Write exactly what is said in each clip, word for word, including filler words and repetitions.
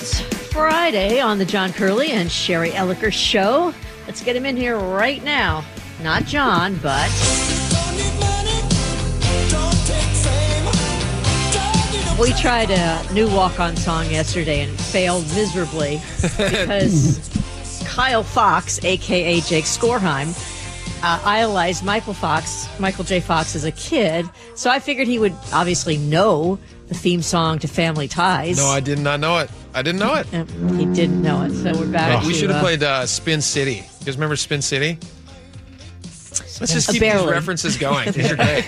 It's Friday on the John Curley and Sherry Elliker Show. Let's get him in here right now. Not John, but... We tried a new walk-on song yesterday and failed miserably because Kyle Fox, a k a. Jake Skorheim, uh, idolized Michael Fox, Michael J. Fox as a kid. So I figured he would obviously know the theme song to Family Ties. No, I did not know it. I didn't know it. He didn't know it, so we're back oh, to... We should have uh, played uh, Spin City. You guys remember Spin City? Let's just keep Barely. these references going. These are great.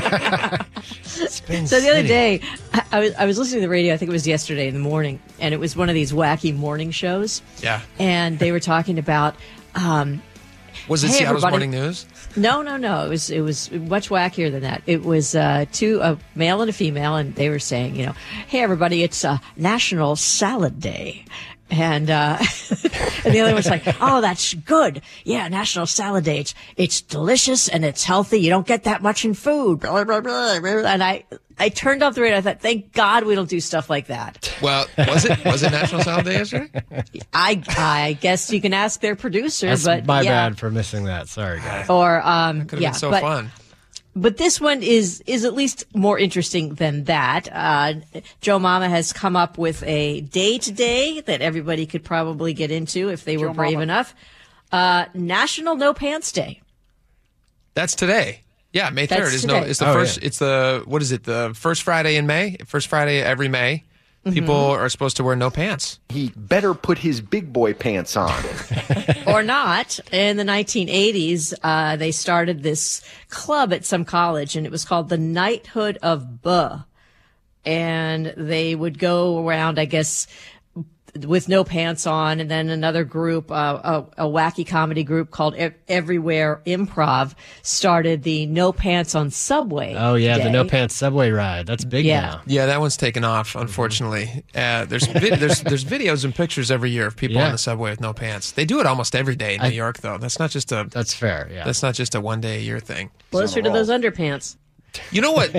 So the other day, I, I, was, I was listening to the radio, I think it was yesterday in the morning, and it was one of these wacky morning shows. Yeah. And they were talking about... Um, was it hey, Seattle's everybody. Morning News? No, no, no. It was it was much wackier than that. It was uh, two, a male and a female, and they were saying, you know, hey, everybody, it's uh, National Salad Day. And, uh, and the other one's like, oh, that's good. Yeah, National Salad Day. It's, it's delicious and it's healthy. You don't get that much in food. Blah, blah, blah, blah. And I, I turned off the radio. I thought, thank God we don't do stuff like that. Well, was it was it National Salad Day yesterday? I I guess you can ask their producer, That's but my yeah. bad for missing that. Sorry, guys. Or um, Could have yeah, been so but, fun. But this one is is at least more interesting than that. Uh, Joe Mama has come up with a day today that everybody could probably get into if they were Joe brave Mama. enough. Uh, National No Pants Day. That's today. Yeah, May third That's is no. today. It's the Oh, first. yeah. It's the what is it? The first Friday in May. First Friday every May. People Mm-hmm. are supposed to wear no pants. He better put his big boy pants on. Or not. In the nineteen eighties, uh, they started this club at some college, and it was called the Knighthood of Buh. And they would go around, I guess, with no pants on, and then another group, uh, a, a wacky comedy group called e- Everywhere Improv started the No Pants on Subway. Oh, yeah, Day. the No Pants Subway ride. That's big Yeah. now. Yeah, that one's taken off. Unfortunately, uh, there's vi- there's there's videos and pictures every year of people Yeah. on the subway with no pants. They do it almost every day in New I- York, though. That's not just a That's fair, yeah. that's not just a one day a year thing. Closer to those underpants. You know what? The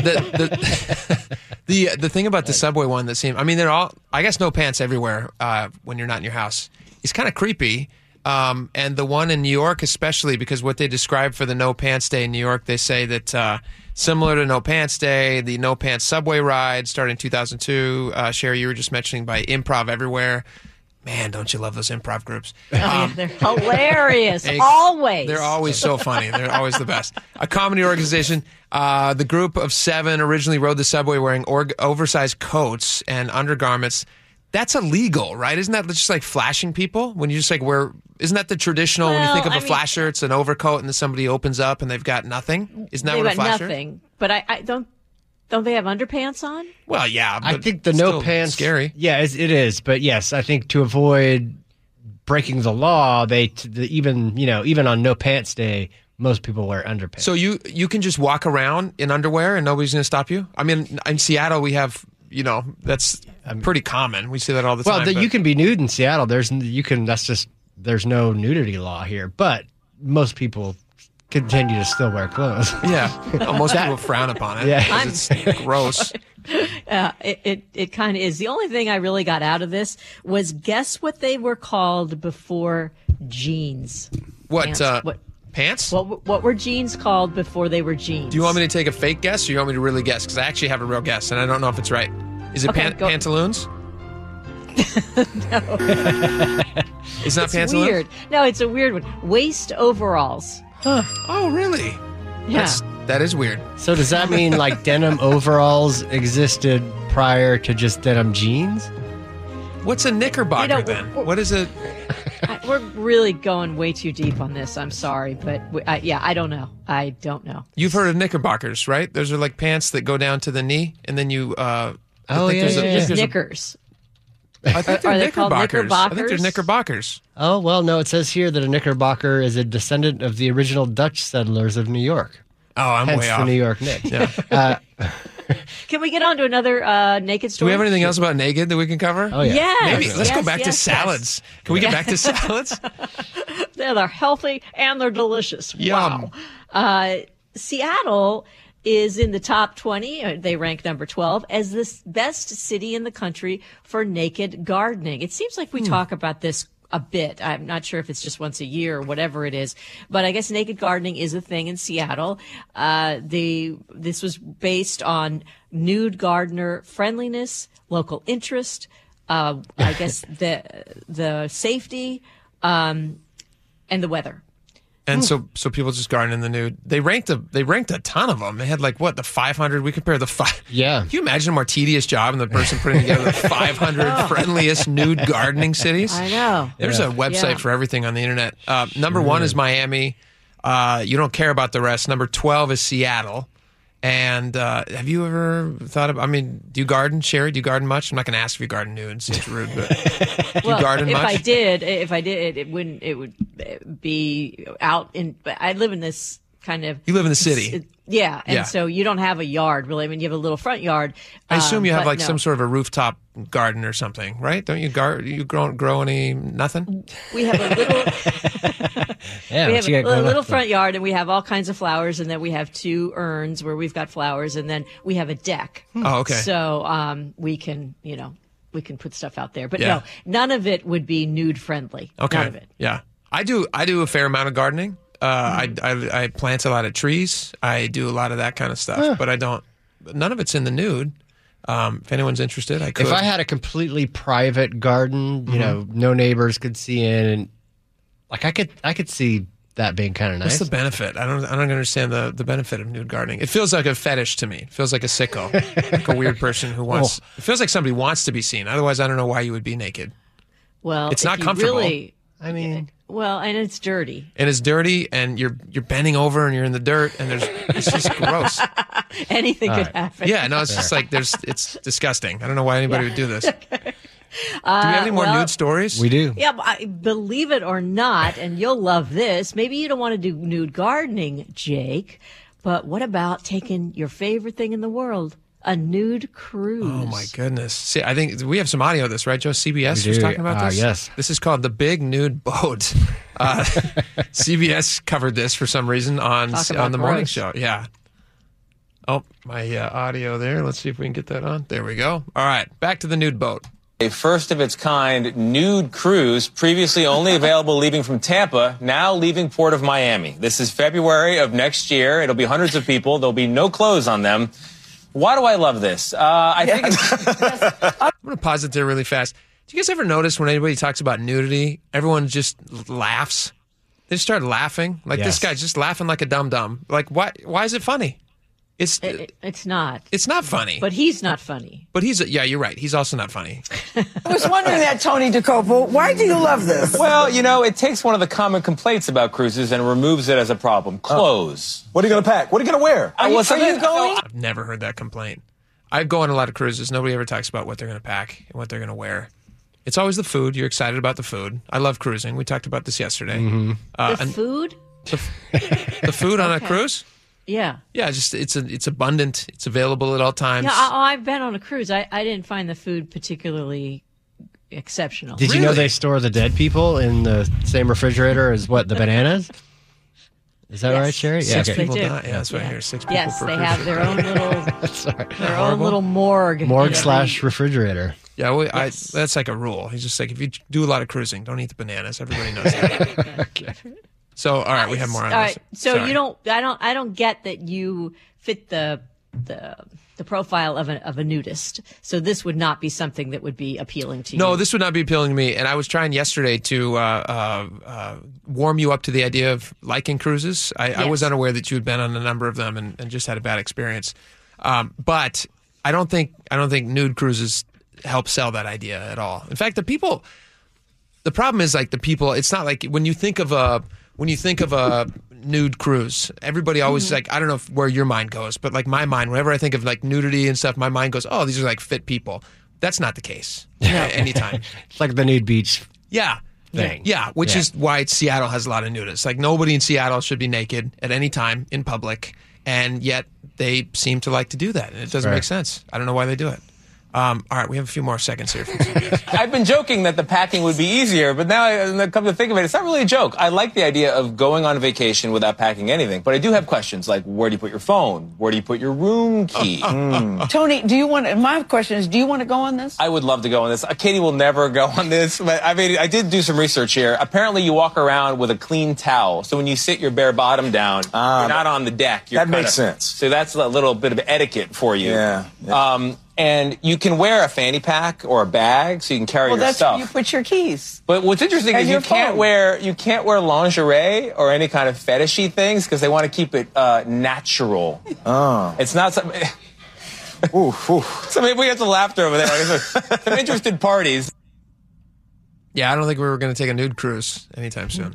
the the, the thing about the subway one that seemed, I mean, they're all, I guess, no pants everywhere uh, when you're not in your house. It's kind of creepy. Um, and the one in New York, especially, because what they describe for the No Pants Day in New York, they say that uh, similar to No Pants Day, the No Pants subway ride started in two thousand two. Uh, Sherry, you were just mentioning by Improv Everywhere. Man, don't you love those improv groups? Oh, yeah, they're hilarious. They- always. They're always so funny. They're always the best. A comedy organization. Uh, the group of seven originally rode the subway wearing org- oversized coats and undergarments. That's illegal, right? Isn't that just like flashing people? When you just like wear, isn't that the traditional when you Well, think of I a mean- flasher, it's an overcoat and then somebody opens up and they've got nothing? Isn't that They've what a got flasher? nothing. But I, I don't. Don't they have underpants on? Well, yeah. I but think the no still pants scary. Yeah, it's, it is. But yes, I think to avoid breaking the law, they t- the, even you know even on No Pants Day, most people wear underpants. So you you can just walk around in underwear and nobody's going to stop you? I mean, in Seattle we have, you know, that's pretty common. We see that all the well, time. the, but- you can be nude in Seattle. There's n- you can. That's just there's no nudity law here. But most people continue to still wear clothes. Yeah. Well, most people frown upon it. Yeah. 'cause it's gross. Uh, it it, it kind of is. The only thing I really got out of this was guess what they were called before jeans. What, Pants. uh, What pants? what what were jeans called before they were jeans? Do you want me to take a fake guess or you want me to really guess? Because I actually have a real guess and I don't know if it's right. Is it Okay, pan- go- pantaloons? no. It's not It's pantaloons? weird. No, it's a weird one. Waist overalls. Oh, really? Yeah. That's, that is weird. So does that mean like denim overalls existed prior to just denim jeans? What's a knickerbocker You know, then? we're- What is it? I, we're really going way too deep on this. I'm sorry, but we, I, yeah, I don't know. I don't know. You've heard of knickerbockers, right? Those are like pants that go down to the knee and then you. Uh, I Oh, think yeah, there's a- yeah, I yeah. think Just there's a- knickers. I think they're Are they called knickerbockers. I think they're knickerbockers? knickerbockers. Oh, well, no, it says here that a knickerbocker is a descendant of the original Dutch settlers of New York. Oh, I'm Hence way the off. New York Knicks. Yeah. Uh, Can we get on to another uh, naked Do story? we have anything else about naked that we can cover? oh, yeah. Yes. Maybe. Let's go yes, back to yes, yes. salads. Can we get back to salads? They're, they're healthy and they're delicious. Yum. Wow. Uh, Seattle is in the top twenty. uh, They rank number twelve as the s- best city in the country for naked gardening. It seems like we talk about this a bit. I'm not sure if it's just once a year or whatever it is, but I guess naked gardening is a thing in Seattle. Uh, the this was based on nude gardener friendliness, local interest, uh, I guess the the safety, um, and the weather. And so, so people just garden in the nude. They ranked a, they ranked a ton of them. They had like what the five hundred. We compare the five. Yeah. Can you imagine a more tedious job than the person putting together the five hundred friendliest nude gardening cities? I know. There's a website Yeah. for everything on the internet. Uh, number one is Miami. Uh, you don't care about the rest. Number twelve is Seattle. And uh, have you ever thought of? I mean, do you garden, Sherry? Do you garden much? I'm not going to ask if you garden nude. It seems rude, but do Well, you garden if much? I did, if I did, it wouldn't. It would be out in. But I live in this kind of. You live in the city. s- Yeah, and Yeah. so you don't have a yard really. I mean, you have a little front yard. I assume um, you have but like no. some sort of a rooftop garden or something, right? Don't you gar- you grow, grow any nothing? We have a little. Yeah, we what have you a, got going little on? front yard, and we have all kinds of flowers, and then we have two urns where we've got flowers, and then we have a deck. Oh, okay. So um, we can, you know, we can put stuff out there, but Yeah. no, none of it would be nude friendly. Okay. None of it. Yeah, I do. I do a fair amount of gardening. Uh, I, I I plant a lot of trees. I do a lot of that kind of stuff, but I don't. None of it's in the nude. Um, if anyone's interested, I could. If I had a completely private garden, you know, no neighbors could see in, and like I could, I could see that being kind of What's nice. the benefit? I don't. I don't understand the, the benefit of nude gardening. It feels like a fetish to me. It feels like a sicko, like a weird person who wants. It feels like somebody wants to be seen. Otherwise, I don't know why you would be naked. Well, It's if not you comfortable. Really, I mean, well, and it's dirty. And it's dirty, and you're you're bending over, and you're in the dirt, and there's it's just gross. Anything could happen. Yeah, no, it's just like there's it's disgusting. I don't know why anybody would do this. do we have any more well, nude stories? we do. Yeah, but I, believe it or not, and you'll love this. Maybe you don't want to do nude gardening, Jake, but what about taking your favorite thing in the world, a nude cruise? Oh my goodness! See, I think we have some audio of this, right, Joe? C B S We was do. talking about Uh, this. yes. This is called the Big Nude Boat. Uh, C B S covered this for some reason on Talk about on the morning gross. show. Yeah. Oh, my uh, audio there. Let's see if we can get that on. There we go. All right, back to the nude boat. A first of its kind nude cruise, previously only available leaving from Tampa, now leaving Port of Miami. This is February of next year. It'll be hundreds of people. There'll be no clothes on them. Why do I love this? Uh, I think it's I'm going to pause it there really fast. Do you guys ever notice when anybody talks about nudity, everyone just laughs? They just start laughing. Like this Yes. guy's just laughing like a dum dum. Like why? Why is it funny? It's It- it- it's not. it's not funny. But he's not funny. But he's yeah, you're right. He's also not funny. I was wondering that, Tony DeCopo. Why do you love this? well, you know, it takes one of the common complaints about cruises and removes it as a problem. Clothes. What are you going to pack? What are you going to wear? Are you, are you going? I've never heard that complaint. I go on a lot of cruises. Nobody ever talks about what they're going to pack and what they're going to wear. It's always the food. You're excited about the food. I love cruising. We talked about this yesterday. Uh, The and food? the food on a cruise? Yeah. Yeah, just it's a, it's abundant. It's available at all times. Yeah, I, I've been on a cruise. I, I didn't find the food particularly exceptional. Did you know Really? they store the dead people in the same refrigerator as what the bananas? Is that Yes. right, Sherry? Six They people do. die. Yeah, that's what I hear. Six people Yes, per they cruise. have their own little Sorry. their own little morgue. Morgue Yeah. slash refrigerator. Yeah, we, Yes. I, that's like a rule. He's just like, if you do a lot of cruising, don't eat the bananas. Everybody knows that. Okay. So, all right, we have more on All this. right. So Sorry. you don't. I don't. I don't get that you fit the the the profile of a of a nudist. So this would not be something that would be appealing to you. No, this would not be appealing to me. And I was trying yesterday to uh, uh, uh, warm you up to the idea of liking cruises. I, I was Yes. unaware that you had been on a number of them and, and just had a bad experience. Um, but I don't think I don't think nude cruises help sell that idea at all. In fact, the people, the problem is like the people. It's not like when you think of a when you think of a nude cruise, everybody always Mm-hmm. like I don't know if, where your mind goes, but like my mind, whenever I think of like nudity and stuff, my mind goes, oh, these are like fit people. That's not the case. Anytime. It's like the nude beach Yeah. thing. Yeah, which Yeah. is why Seattle has a lot of nudists. Like nobody in Seattle should be naked at any time in public, and yet they seem to like to do that, and it doesn't Right. make sense. I don't know why they do it. Um, all right, we have a few more seconds here. From C B S. I've been joking that the packing would be easier, but now I come to think of it, it's not really a joke. I like the idea of going on a vacation without packing anything, but I do have questions like, where do you put your phone? Where do you put your room key? Mm. Tony, do you want to, my question is, do you want to go on this? I would love to go on this. Uh, Katie will never go on this, but I mean, I did do some research here. Apparently, you walk around with a clean towel, so when you sit your bare bottom down, Ah, you're not on the deck. You're that makes kinda, sense. So that's a little bit of etiquette for you. Yeah, yeah. Um, and you can wear a fanny pack or a bag, so you can carry Well, your that's stuff. where you put your keys. But what's interesting And is you your can't phone. wear you can't wear lingerie or any kind of fetishy things because they want to keep it uh, natural. Oh. It's not some. Oof, oof. So maybe we have some laughter over there. Some interested parties. Yeah, I don't think we were going to take a nude cruise anytime soon.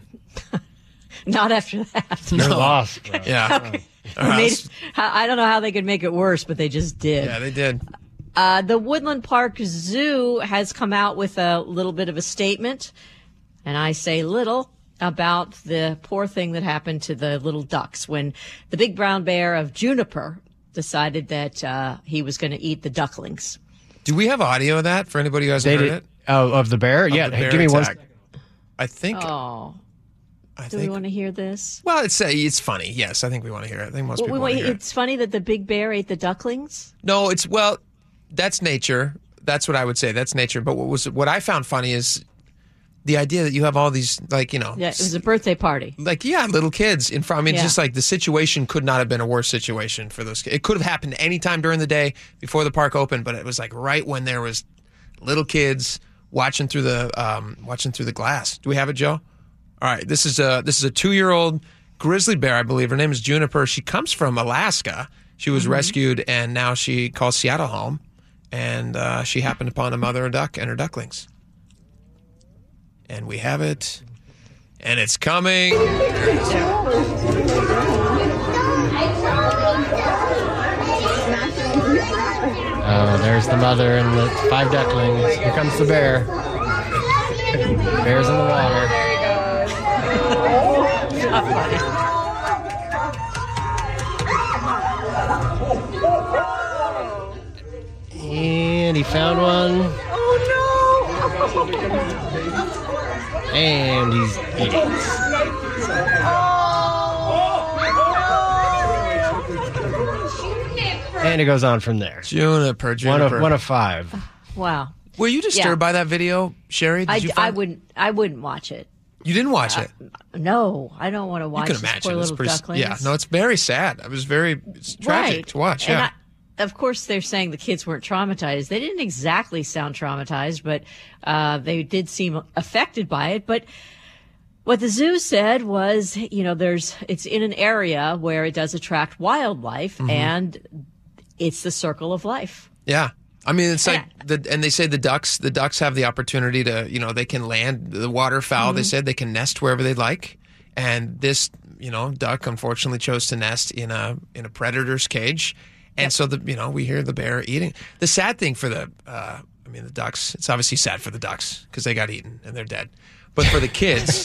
Not after that. You're lost, bro. Yeah. Okay. All right, Made- let's- I don't know how they could make it worse, but they just did. yeah, they did. Uh, the Woodland Park Zoo has come out with a little bit of a statement, and I say little, about the poor thing that happened to the little ducks when the big brown bear of Juniper decided that uh, he was going to eat the ducklings. Do we have audio of that for anybody who hasn't They heard did. it? Oh, of the bear? Of yeah. the Hey, bear give me one. attack. I think. Oh, I do think. we want to hear this? Well, it's uh, it's funny. Yes, I think we want to hear it. I think most Well, people we, want to hear it. it's funny that the big bear ate the ducklings. No, it's well, that's nature. That's what I would say. That's nature. But what was what I found funny is the idea that you have all these, like, you know, Yeah, it was a birthday party. like, yeah, little kids in front. I mean, Yeah. just like the situation could not have been a worse situation for those kids. It could have happened any time during the day before the park opened, but it was like right when there was little kids watching through the um, watching through the glass. Do we have it, Joe? All right, this is a this is a two year old grizzly bear, I believe. Her name is Juniper. She comes from Alaska. She was Mm-hmm. rescued, and now she calls Seattle home. And uh, she happened upon a mother duck and her ducklings. And we have it. And it's coming. Oh, there's the mother and the five ducklings. Here comes the bear. Bear's in the water. And he found one. Oh no! And he's eating. And it goes on from there. Juniper, One Juniper. of one of five. Wow. Were you disturbed Yeah. by that video, Sherry? Did I, you I find- wouldn't. I wouldn't watch it. You didn't watch it. No, I don't want to You watch can these imagine. poor It's little pretty, ducklings. yeah, no, it's very sad. It was very it's tragic right. to watch. And Yeah. I, of course, they're saying the kids weren't traumatized. They didn't exactly sound traumatized, but uh, they did seem affected by it. But what the zoo said was, you know, there's it's in an area where it does attract wildlife, Mm-hmm. and it's the circle of life. Yeah. I mean, it's like, Yeah. the, and they say the ducks, the ducks have the opportunity to, you know, they can land, the waterfowl, Mm-hmm. they said they can nest wherever they'd like. And this, you know, duck unfortunately chose to nest in a, in a predator's cage. And so the, you know, we hear the bear eating. The sad thing for the, uh, I mean, the ducks, it's obviously sad for the ducks because they got eaten and they're dead. But for the kids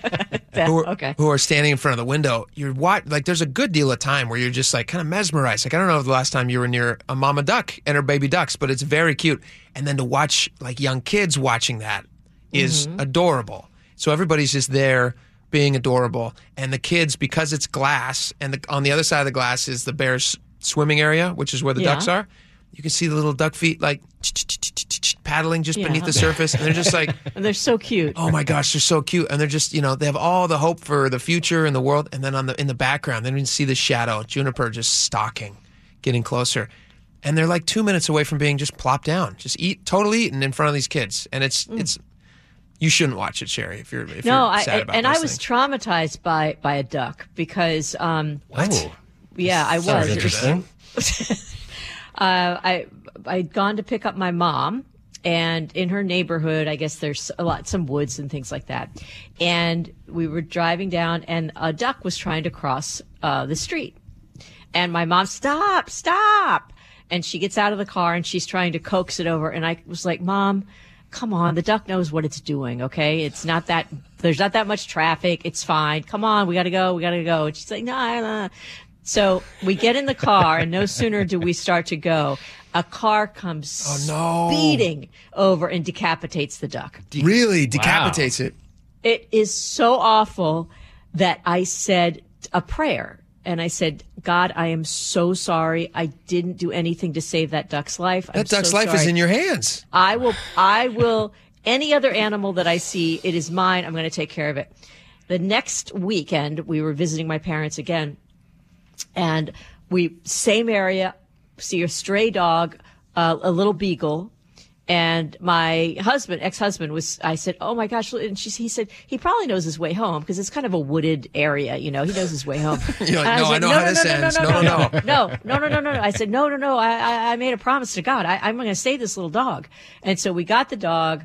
who are, okay. who are standing in front of the window, you're what, like, there's a good deal of time where you're just like kind of mesmerized. Like, I don't know the last time you were near a mama duck and her baby ducks, but it's very cute. And then to watch like young kids watching that is adorable. So everybody's just there being adorable. And the kids, because it's glass, and the, on the other side of the glass is the bear's swimming area, which is where the Yeah. ducks are. You can see the little duck feet like paddling just Yeah. beneath the surface. And they're just like, And they're so cute. oh my gosh, they're so cute. And they're just, you know, they have all the hope for the future and the world. And then on the in the background, they don't even see the shadow. Juniper just stalking, getting closer. And they're like two minutes away from being just plopped down, just eat, totally eaten in front of these kids. And it's it's you shouldn't watch it, Sherry, if you're if no, you're I, sad about and those I was things. traumatized by by a duck because um What? Oh, yeah, I was. sounds It was- interesting. Uh, I I'd gone to pick up my mom, and in her neighborhood, I guess there's a lot, some woods and things like that. And we were driving down, and a duck was trying to cross uh, the street. And my mom, stop, stop! And she gets out of the car, and she's trying to coax it over. And I was like, Mom, come on, the duck knows what it's doing, okay? It's not that, there's not that much traffic. It's fine. Come on, we gotta go, we gotta go. And she's like, no, no. So we get in the car, and no sooner do we start to go, a car comes Oh, no. speeding over and decapitates the duck. Really decapitates it. It is so awful that I said a prayer. And I said, God, I am so sorry. I didn't do anything to save that duck's life. I'm That duck's so life is sorry. in your hands. I will, I will, any other animal that I see, it is mine. I'm going to take care of it. The next weekend, we were visiting my parents again, and we, same area, see a stray dog, uh, a little beagle. And my husband, ex-husband, was, I said, oh my gosh. And she, he said, he probably knows his way home because it's kind of a wooded area. You know, he knows his way home. You're like, And no, I said, know how this ends. No, No, no, no, no, no, no, no, no, no. I said, no, no, no. I, I, I made a promise to God. I, I'm going to save this little dog. And so we got the dog,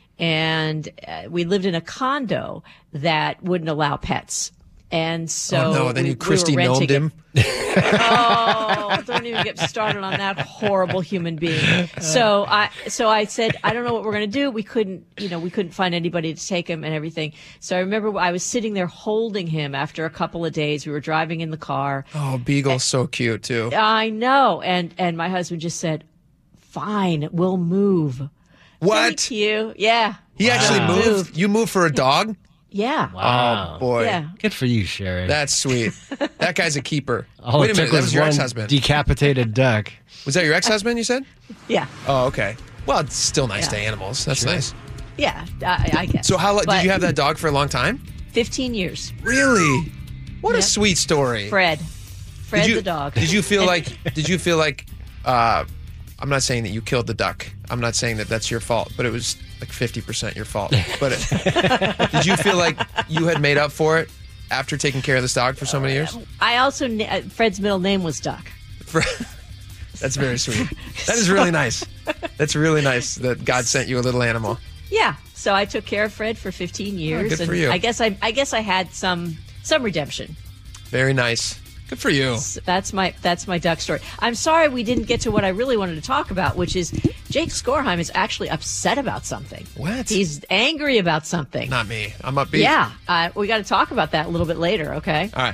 and uh, we lived in a condo that wouldn't allow pets. And so Oh, no. Then we, you Christy we were renting gnomed it. him. Oh, don't even get started on that horrible human being. So I, so I said, I don't know what we're going to do. We couldn't, you know, we couldn't find anybody to take him and everything. So I remember I was sitting there holding him after a couple of days. We were driving in the car. Oh, Beagle's so cute, too. I know. And, and my husband just said, fine, we'll move. What? Thank you. Yeah. He actually Wow. moved? Moved. You moved for a dog? Yeah. Wow. Oh, boy. Yeah. Good for you, Sherry. That's sweet. That guy's a keeper. All Wait it a minute. took That was was your one ex-husband. decapitated duck. Was that your ex-husband, you said? Yeah. Oh, okay. Well, it's still nice Yeah. to animals. That's nice. Yeah. I, I guess. So how long, did But you have that dog for a long time? fifteen years. Really? What a Yep. sweet story. Fred. Fred did you, the dog. Did you feel like, did you feel like, uh, I'm not saying that you killed the duck. I'm not saying that that's your fault, but it was like fifty percent your fault. But it, did you feel like you had made up for it after taking care of this dog for so many years? I also, na- uh, Fred's middle name was Duck. For- That's very sweet. That is really nice. That's really nice that God sent you a little animal. Yeah. So I took care of Fred for fifteen years. good and for you. I guess I, I guess I had some, some redemption. Very nice. Good for you. So that's my, that's my duck story. I'm sorry we didn't get to what I really wanted to talk about, which is Jake Skorheim is actually upset about something. What? He's angry about something. Not me. I'm upbeat. Yeah. Uh, we got to talk about that a little bit later. Okay. All right.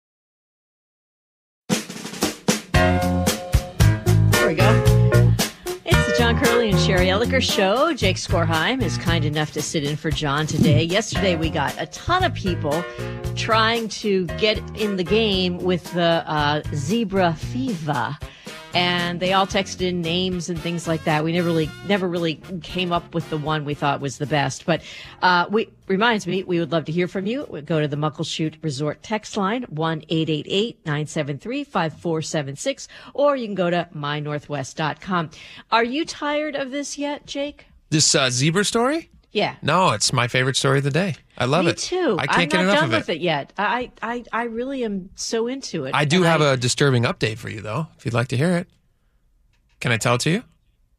There we go. It's the John Curley and Sherry Elliker show. Jake Skorheim is kind enough to sit in for John today. Yesterday, we got a ton of people trying to get in the game with the uh, zebra fever. And they all texted in names and things like that. We never really, never really came up with the one we thought was the best. But uh, we reminds me, we would love to hear from you. Go to the Muckleshoot Resort text line one eight eight eight nine seven three five four seven six, or you can go to my northwest dot com. Are you tired of this yet, Jake? This uh, zebra story? Yeah. No, it's my favorite story of the day. I love Me it. too. I can't I'm get not enough done of with it. it yet. I, I, I really am so into it. I do And have I- a disturbing update for you, though, if you'd like to hear it. Can I tell it to you?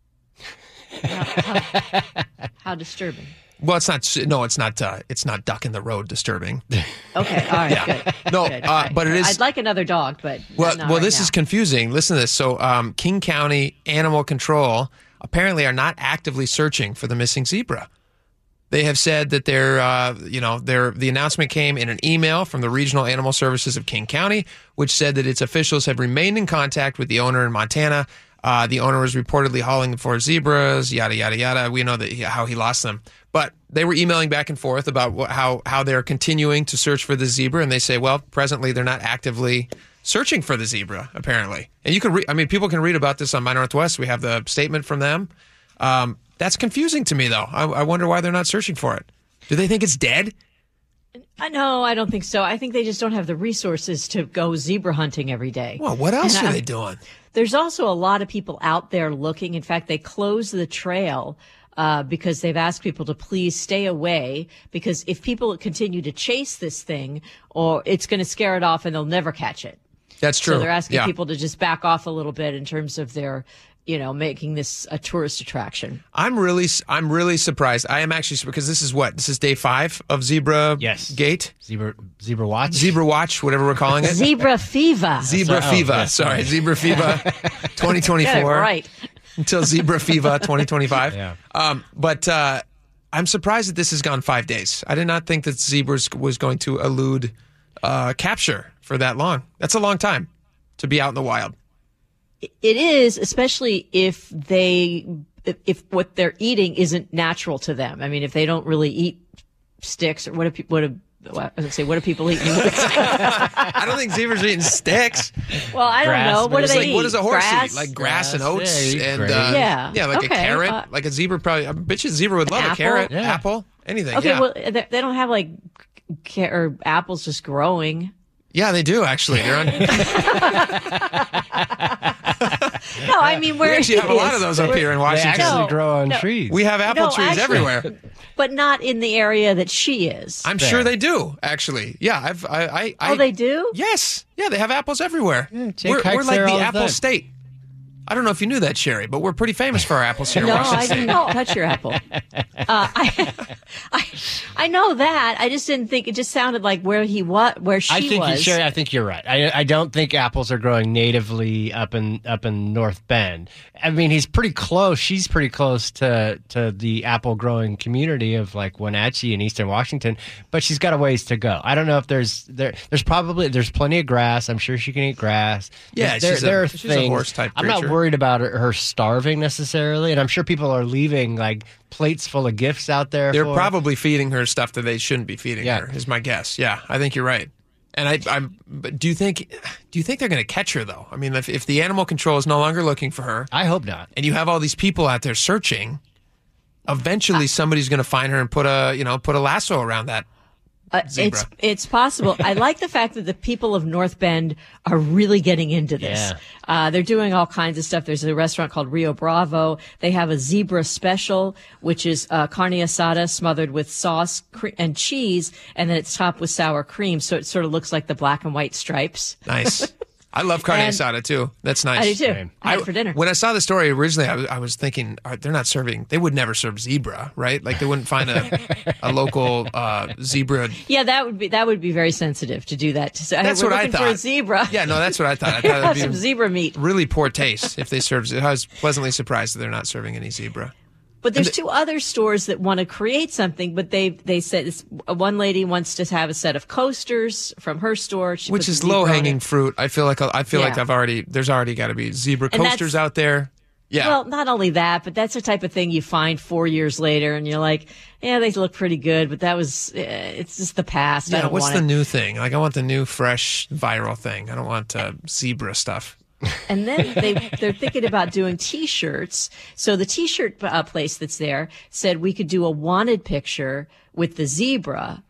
How disturbing. Well, it's not. No, it's not. Uh, it's not duck in the road disturbing. Okay. All right. Good. No, Good. uh, All right. but it is- I'd like another dog, but Well, not well, right this now. is confusing. Listen to this. So, um, King County Animal Control apparently are not actively searching for the missing zebra. They have said that they're, uh, you know, they're, the announcement came in an email from the Regional Animal Services of King County, which said that its officials have remained in contact with the owner in Montana. Uh, the owner was reportedly hauling for zebras, yada, yada, yada. We know that he, how he lost them. But they were emailing back and forth about what, how, how they're continuing to search for the zebra. And they say, well, presently they're not actively searching for the zebra, apparently. And you can read, I mean, people can read about this on My Northwest. We have the statement from them. Um, that's confusing to me, though. I, I wonder why they're not searching for it. Do they think it's dead? I no, I don't think so. I think they just don't have the resources to go zebra hunting every day. Well, what else And are I- they doing? There's also a lot of people out there looking. In fact, they closed the trail uh, because they've asked people to please stay away, because if people continue to chase this thing, or it's going to scare it off and they'll never catch it. That's true. So they're asking Yeah. people to just back off a little bit in terms of their, you know, making this a tourist attraction. I'm really, I'm really surprised. I am actually, because this is what? This is day five of Zebra Yes. Gate? Zebra Zebra Watch. Zebra Watch, whatever we're calling it. Zebra fever. Zebra Oh, Fever. yes, Sorry, sorry. Zebra Fever twenty twenty-four. Get it right. Until Zebra Fever twenty twenty-five. Yeah. Um, but uh, I'm surprised that this has gone five days. I did not think that zebras was going to elude uh, capture for that long. That's a long time to be out in the wild. it is, especially if they, if, if what they're eating isn't natural to them. I mean, if they don't really eat sticks, or what do people, what do, well, I was gonna say, what do people eat? I don't think zebras are eating sticks. Well, I don't Grass, know. What do It's they like, eat? what does a horse Grass? eat? Like grass, Grass, and oats yeah, and grain. uh, Yeah. yeah, like Okay. a carrot. Uh, like a zebra probably. I bet you a zebra would love a apple? carrot, Yeah. apple, anything. Okay, yeah. well, they they don't have like ca- or apples just growing. yeah, they do actually. They're on. No, I mean, where we actually it have a lot is. of those up here in They Washington. actually No, grow on no. trees. We have apple No, trees actually- everywhere. but not in the area that she is. I'm Fair. sure they do. Actually, yeah. I've. I. I, I Oh, they do? Yes. Yeah, they have apples everywhere. Jake we're hikes we're like there the all the apple time. state. I don't know if you knew that, Sherry, but we're pretty famous for our apples here in No, I Washington. didn't touch your apple. Uh, I, I, I know that. I just didn't think it just sounded like where he was, where she I think you, was. Sherry, I think you're right. I, I don't think apples are growing natively up in up in North Bend. I mean, he's pretty close. She's pretty close to to the apple growing community of like Wenatchee and Eastern Washington, but she's got a ways to go. I don't know if there's there there's probably there's plenty of grass. I'm sure she can eat grass. Yeah, there, she's a- there are she's a things. horse-type I'm not creature. worried about her, her starving necessarily, and I'm sure people are leaving like plates full of gifts out there. They're for her. probably feeding her stuff that they shouldn't be feeding Yeah. her. Is my guess. Yeah, I think you're right. And I, I'm. But do you think? Do you think they're going to catch her though? I mean, if, if the animal control is no longer looking for her, I hope not. and you have all these people out there searching, eventually somebody's going to find her and put a you know put a lasso around that. Uh, Zebra. it's it's possible. I like the fact that the people of North Bend are really getting into this. Yeah. Uh, they're doing all kinds of stuff. There's a restaurant called Rio Bravo. They have a zebra special, which is uh, carne asada smothered with sauce cre- and cheese, and then it's topped with sour cream, so it sort of looks like the black and white stripes. Nice. I love carne And- asada too. That's nice. I do too. Same. I had it for dinner. When I saw the story originally, I was, I was thinking uh, they're not serving. They would never serve zebra, right? Like they wouldn't find a a local uh, zebra. Yeah, that would be that would be very sensitive to do that. To say, hey, That's we're what I looking thought. for a zebra. Yeah, no, that's what I thought. I Have thought some it'd be zebra meat. really poor taste if they served. I was pleasantly surprised that they're not serving any zebra. But there's two other stores that want to create something, but they they said this, one lady wants to have a set of coasters from her store, she Which puts is a zebra low on hanging it. fruit. I feel like I feel like Yeah. I've already there's already got to be zebra And that's- coasters out there. Yeah. Well, not only that, but that's the type of thing you find four years later, and you're like, yeah, they look pretty good, but that was uh, it's just the past. I yeah. don't What's want the it. new thing? Like I want the new fresh viral thing. I don't want uh, zebra stuff. And then they they're thinking about doing T-shirts. So the T-shirt uh, place that's there said we could do a wanted picture with the zebra,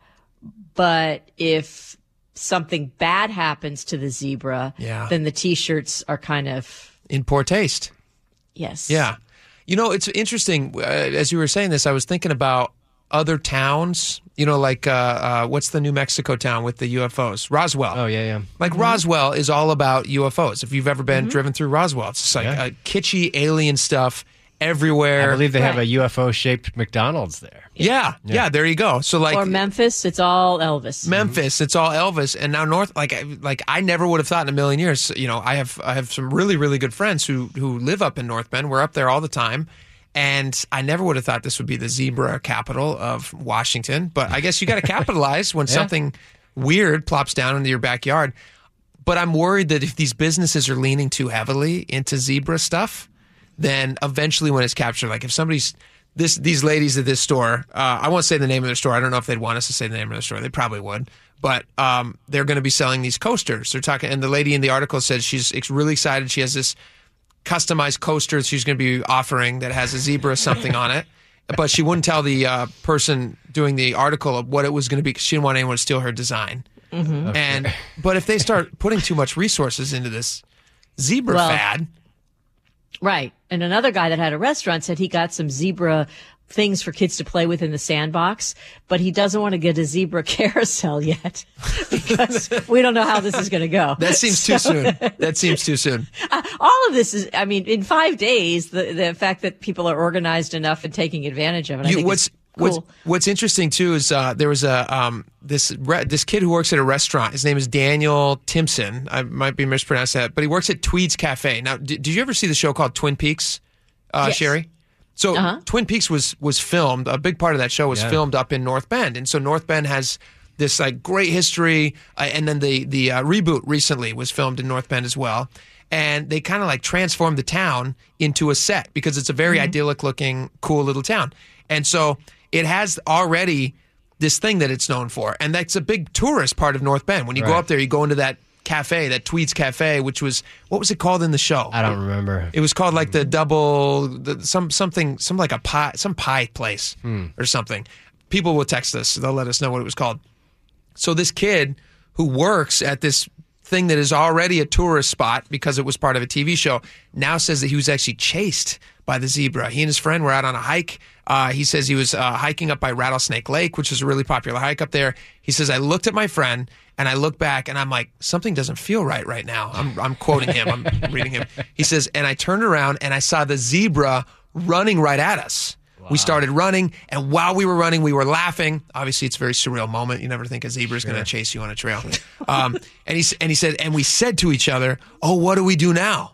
but if something bad happens to the zebra, Yeah. then the T-shirts are kind of In poor taste. yes, Yeah. You know, it's interesting. Uh, as you were saying this, I was thinking about other towns, you know, like uh, uh, what's the New Mexico town with the U F Os? Roswell. Oh yeah, yeah. Like Roswell is all about U F Os. If you've ever been driven through Roswell, it's just like Yeah. uh, kitschy alien stuff everywhere. I believe they have a Right. U F O shaped McDonald's there. yeah, yeah, there you go. So like Or Memphis, it's all Elvis. Memphis, it's all Elvis, and now North. Like, I- like I never would have thought in a million years. You know, I have I have some really really good friends who who live up in North Bend. We're up there all the time, and I never would have thought this would be the zebra capital of Washington. But I guess you got to capitalize when something weird plops down into your backyard. But I'm worried that if these businesses are leaning too heavily into zebra stuff, then eventually when it's captured, like if somebody's this these ladies at this store, uh, I won't say the name of their store. I don't know if they'd want us to say the name of their store. They probably would, but um, they're going to be selling these coasters. They're talking, and the lady in the article said she's ex- really excited. She has this customized coaster she's going to be offering that has a zebra or something on it, but she wouldn't tell the uh, person doing the article of what it was going to be because she didn't want anyone to steal her design. And but if they start putting too much resources into this zebra Well, fad. Right. And another guy that had a restaurant said he got some zebra things for kids to play with in the sandbox, but he doesn't want to get a zebra carousel yet because we don't know how this is going to go. That seems too soon. That seems too soon. All of this is, I mean, in five days, the, the fact that people are organized enough and taking advantage of it, I You, think what's is cool. what's what's interesting too is uh, there was a um, this re- this kid who works at a restaurant. His name is Daniel Timpson. I might be mispronounced that, but he works at Tweed's Cafe. Now, did, did you ever see the show called Twin Peaks, uh, Yes. Sherry? So Uh-huh. Twin Peaks was was filmed. A big part of that show was Yeah. filmed up in North Bend, and so North Bend has this like great history. Uh, and then the the uh, reboot recently was filmed in North Bend as well. and they kind of like transformed the town into a set because it's a very Mm-hmm. idyllic looking, cool little town. And so it has already this thing that it's known for. And that's a big tourist part of North Bend. When you go Right. up there, you go into that cafe, that Tweeds Cafe, which was, what was it called in the show? I don't remember. It was called like the double, the, some something, some like a pie, some pie place or something. People will text us; they'll let us know what it was called. So this kid who works at this thing that is already a tourist spot because it was part of a T V show now says that he was actually chased by the zebra. He and his friend were out on a hike. Uh, he says he was uh, hiking up by Rattlesnake Lake, which is a really popular hike up there. He says, I looked at my friend and I look back and I'm like, something doesn't feel right right now. I'm, I'm quoting him. I'm reading him. He says, and I turned around and I saw the zebra running right at us. We started running, and while we were running, we were laughing. Obviously, it's a very surreal moment. You never think a zebra is going to chase you on a trail. Um, and he and he said, and we said to each other, "Oh, what do we do now?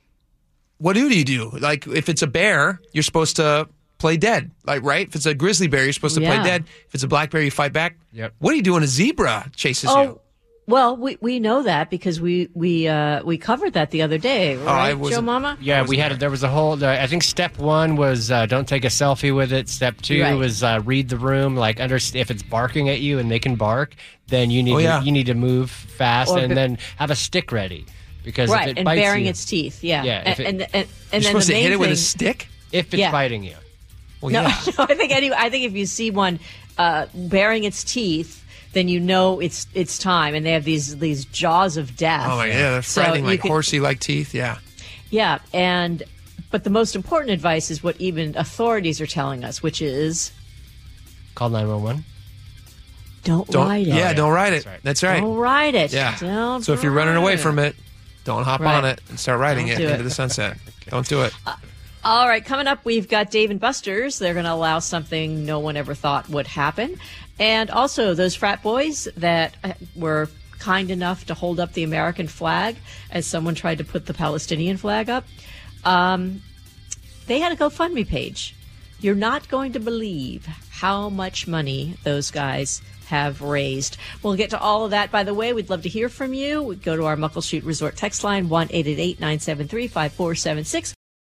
What do you do? Like, if it's a bear, you're supposed to play dead, like right? If it's a grizzly bear, you're supposed to Yeah. play dead. If it's a black bear, you fight back. Yep. What do you do when a zebra chases Oh, you? well, we, we know that because we we uh, we covered that the other day, Oh, I right, Joe wasn't- Mama? Yeah, we had. There was a whole. Uh, I think step one was uh, don't take a selfie with it. Step two Right. was uh, read the room. Like, under, if it's barking at you and they can bark, then you need Oh, to, yeah. you need to move fast Or and be- then have a stick ready because Right, if it and bites baring you, its teeth. Yeah, Yeah, if and it- and, and, and You're then supposed the to main hit it with a thing- stick? if it's Yeah. biting you. Well, No, yeah. no, I think anyway. I think if you see one uh, baring its teeth, then you know it's it's time, and they have these these jaws of death. Oh my god, they're So frightening, you like could- horsey like teeth. Yeah. Yeah, and but the most important advice is what even authorities are telling us, which is Call nine one one. don't, Don't ride it. yeah, don't ride it. That's right. That's right. Don't ride it. Yeah. Don't so if you're running ride away it. from it, don't hop Right. on it and start riding Don't it do into it. the sunset. Don't do it. All right, coming up, we've got Dave and Buster's. They're going to allow something no one ever thought would happen. And also those frat boys that uh, were kind enough to hold up the American flag as someone tried to put the Palestinian flag up. Um, they had a GoFundMe page. You're not going to believe how much money those guys have raised. We'll get to all of that. By the way, we'd love to hear from you. We go to our Muckleshoot Resort text line, one eight eight eight, nine seven three, five four seven six.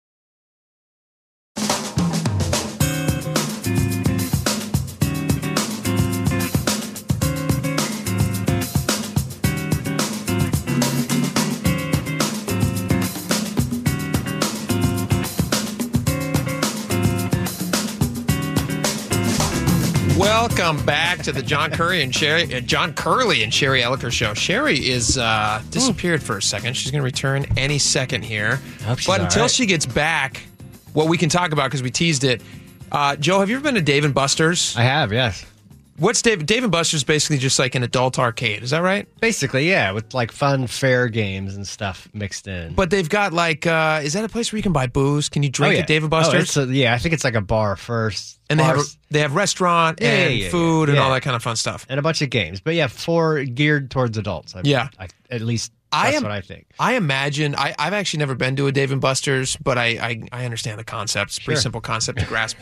Welcome back to the John Curry and Sherry, uh, John Curley and Sherry Elliker show. Sherry is uh, disappeared for a second. She's going to return any second here. hope she's But all until right. she gets back, what we can talk about because we teased it. Uh, Joe, have you ever been to Dave and Buster's? I have, yes. What's Dave? Dave and Buster's basically just like an adult arcade. Is that right? Basically, yeah, with like fun fair games and stuff mixed in. But they've got like, uh, is that a place where you can buy booze? Can you drink oh, yeah. at Dave and Oh, Buster's? it's a, yeah, I think it's like a bar first. and they have Bars- they have restaurant Yeah, and yeah, yeah, food yeah. and all Yeah. that kind of fun stuff. and a bunch of games. But yeah, four geared towards adults. I, Yeah. I, at least I that's am- what I think. I imagine I, I've actually never been to a Dave and Buster's, but I I, I understand the concept. It's a pretty Sure. simple concept to grasp.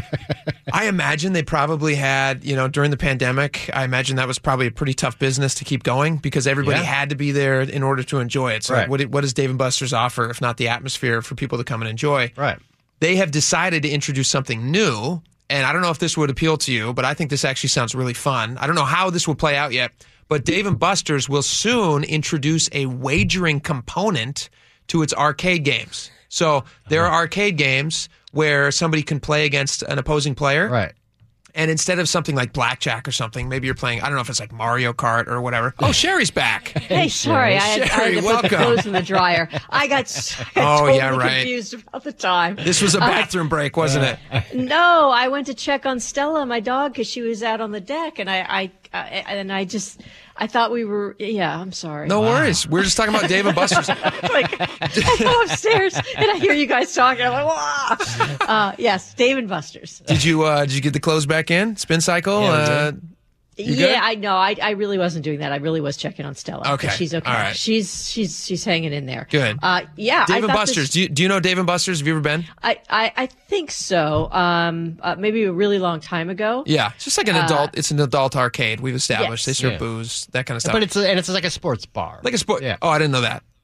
I imagine they probably had, you know, during the pandemic, I imagine that was probably a pretty tough business to keep going because everybody Yeah. had to be there in order to enjoy it. So Right. what, what does Dave and Buster's offer if not the atmosphere for people to come and enjoy? Right. They have decided to introduce something new, and I don't know if this would appeal to you, but I think this actually sounds really fun. I don't know how this will play out yet, but Dave and Buster's will soon introduce a wagering component to its arcade games. So there are arcade games where somebody can play against an opposing player. Right. And instead of something like blackjack or something, maybe you're playing, I don't know if it's like Mario Kart or whatever. Oh, Sherry's back. Hey, sorry, I had, I Sherry, had to put the welcome. clothes in the dryer. I got, s- I got Oh, totally yeah, right. confused about the time. This was a bathroom break, wasn't it? No, I went to check on Stella, my dog, because she was out on the deck, and I, I, I, and I just, I thought we were. Yeah, I'm sorry. No worries. We're just talking about Dave and Buster's. Like, I go upstairs and I hear you guys talking. I'm like, wow. Uh, yes, Dave and Buster's. Did you uh, did you get the clothes back in? Spin cycle? Yeah, we uh, did. You yeah, good? I know. I, I really wasn't doing that. I really was checking on Stella. 'cause Okay. she's okay. All right. She's she's she's hanging in there. Good. Uh, yeah, Dave I and thought Buster's. this- Do you, do you know Dave and Buster's? Have you ever been? I, I I think so. Um, uh, maybe a really long time ago. Yeah, it's just like an adult. It's an adult arcade. We've established Yes. they serve Yeah. booze, that kind of stuff. But it's a, and it's like a sports bar. like a sport. Yeah. Oh, I didn't know that.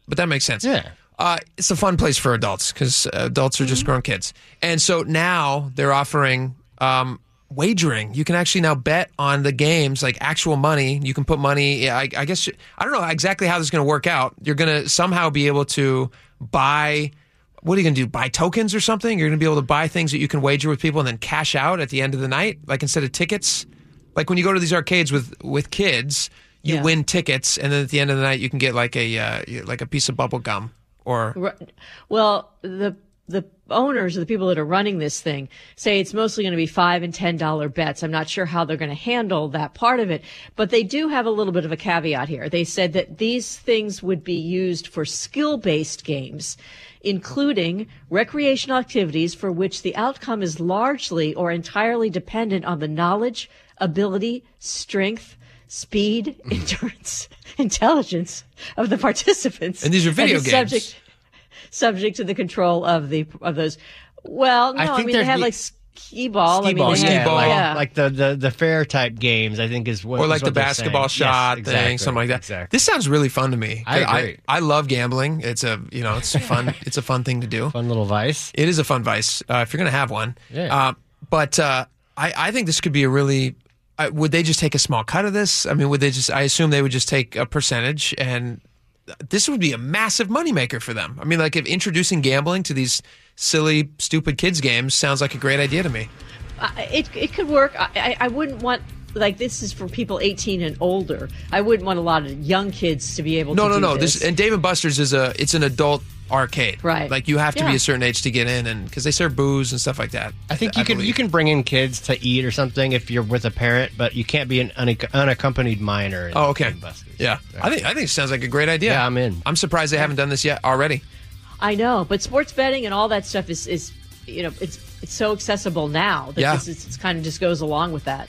but that makes sense. Yeah. Uh, it's a fun place for adults because adults are just grown kids. And so now they're offering um, wagering. You can actually now bet on the games, like actual money. You can put money. I, I guess, I don't know exactly how this is going to work out. You're going to somehow be able to buy, what are you going to do? Buy tokens or something? You're going to be able to buy things that you can wager with people and then cash out at the end of the night, like instead of tickets. Like when you go to these arcades with, with kids, you Yeah. win tickets, and then at the end of the night, you can get like a uh, like a piece of bubble gum. Or Right. Well, the the owners or the people that are running this thing say it's mostly going to be five and ten dollar bets. I'm not sure how they're going to handle that part of it, but they do have a little bit of a caveat here. They said that these things would be used for skill based games, including recreational activities for which the outcome is largely or entirely dependent on the knowledge, ability, strength, speed, endurance, intelligence of the participants. And these are video is games. Subject, subject to the control of the of those. Well, no, I I, think mean they there's have the- like skee ball. I mean, Skee-ball, they skee have, ball. like, yeah. like the, the, the fair type games, I think is what or is like what the they're basketball saying. shot Yes, thing, exactly, something like that. Exactly. This sounds really fun to me. I I, agree. I love gambling. It's a you know it's a fun it's a fun thing to do. Fun little vice. It is a fun vice uh, if you're going to have one. Yeah. Uh, but uh, I I think this could be a really. Uh, would they just take a small cut of this? I mean, would they just? I assume they would just take a percentage, and this would be a massive moneymaker for them. I mean, like if introducing gambling to these silly, stupid kids games sounds like a great idea to me. Uh, it it could work. I, I I wouldn't want like this is for people eighteen and older. I wouldn't want a lot of young kids to be able No, to no, do no. this. This and Dave and Buster's is a it's an adult arcade, Right. Like you have to be Yeah. a certain age to get in, and because they serve booze and stuff like that. I think you can believe. you can bring in kids to eat or something if you're with a parent, but you can't be an unac- unaccompanied minor. in Oh, okay. Ghostbusters. Yeah, I think I think it sounds like a great idea. Yeah, I'm in. I'm surprised they haven't done this yet already. I know, but sports betting and all that stuff is is you know it's it's so accessible now that Yeah. this is, it's kind of just goes along with that.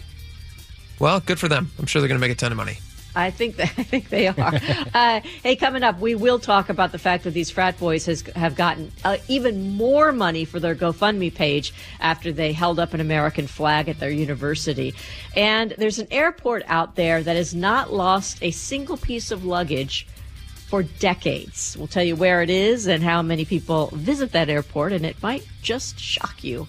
Well, good for them. I'm sure they're going to make a ton of money. I think that, I think they are. uh, hey, coming up, we will talk about the fact that these frat boys has, have gotten uh, even more money for their GoFundMe page after they held up an American flag at their university. And there's an airport out there that has not lost a single piece of luggage for decades. We'll tell you where it is and how many people visit that airport, and it might just shock you.